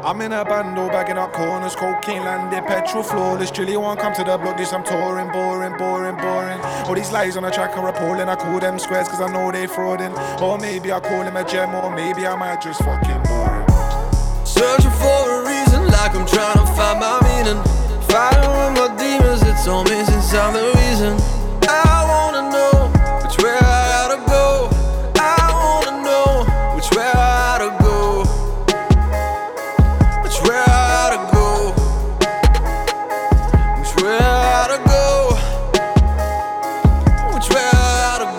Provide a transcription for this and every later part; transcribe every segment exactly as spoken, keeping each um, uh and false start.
I'm in a bando, bagging up corners, cocaine landed, petrol flawless. Chilly won't come to the block, this I'm touring, boring, boring, boring. All these lies on the track are appalling, I call them squares cause I know they frauding. Or maybe I call him a gem, or maybe I might just fucking bore him. Searching for a reason, like I'm trying to find my meaning. Fighting with my demons, it's all me since I'm the reason. I wanna know which way I gotta go. I wanna know which way I gotta go. Which way I gotta go. Which way I gotta go. Which way I gotta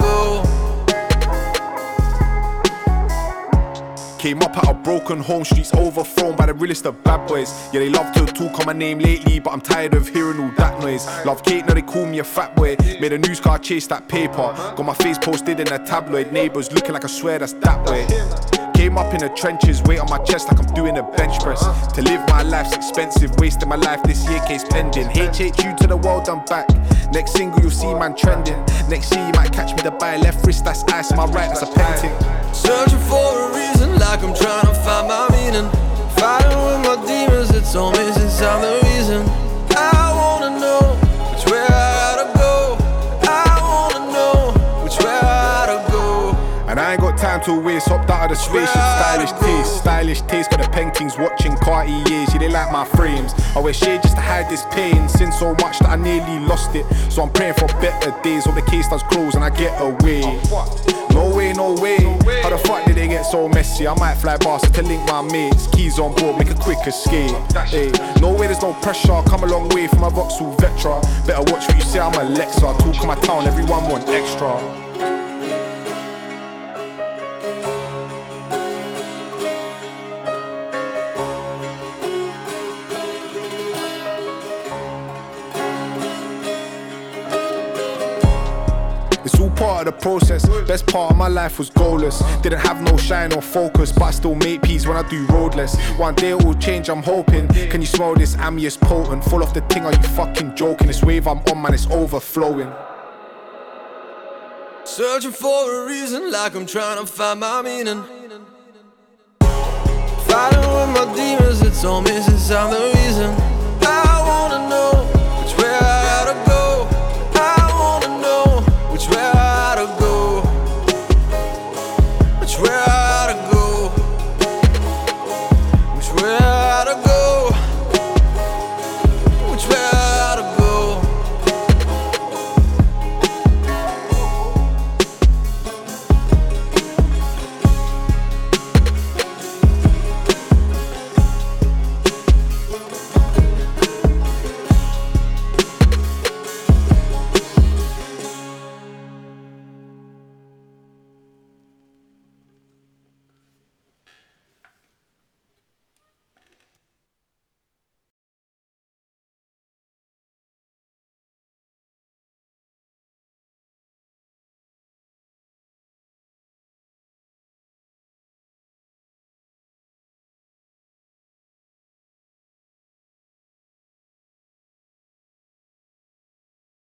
go. Came up out of broken home, streets overthrown by the realest of bad boys. Yeah, they love to talk on my name lately, but I'm tired of hearing all that noise. Love Kate, now they call me a fat boy. Made a news car chase that paper. Got my face posted in a tabloid. Neighbours looking like I swear that's that way. Came up in the trenches, weight on my chest like I'm doing a bench press. To live my life's expensive, wasting my life this year, case pending. H H U to the world, I'm back. Next single you'll see man trending. Next year you might catch me to buy left wrist, that's ice, my right, that's a painting. Searching for a reason, like I'm trying to find my meaning. Fighting with my demons, it's all me since I'm the reason. I wanna know which way I gotta go. I wanna know which way I gotta go. And I ain't got time to waste, hopped out of the spaceship. Stylish taste, stylish taste. Got the pen kings watching Cartiers, yeah they like my frames. I wear shade just to hide this pain. Sin so much that I nearly lost it. So I'm praying for better days. Hope the case does close and I get away. No way, no way. How the fuck did they get so messy? I might fly Barca to link my mates. Keys on board, make a quick escape. Hey, no way, there's no pressure. Come a long way from a Vauxhall Vectra. Better watch what you say, I'm Alexa. Talk in my town, everyone want extra. It's all part of the process. Best part of my life was goalless. Didn't have no shine or focus, but I still make peace when I do roadless. One day it will change, I'm hoping. Can you smell this? Ammius potent. Fall off the thing, are you fucking joking? This wave I'm on, man, it's overflowing. Searching for a reason, like I'm trying to find my meaning. Fighting with my demons, it's all me since I'm the reason.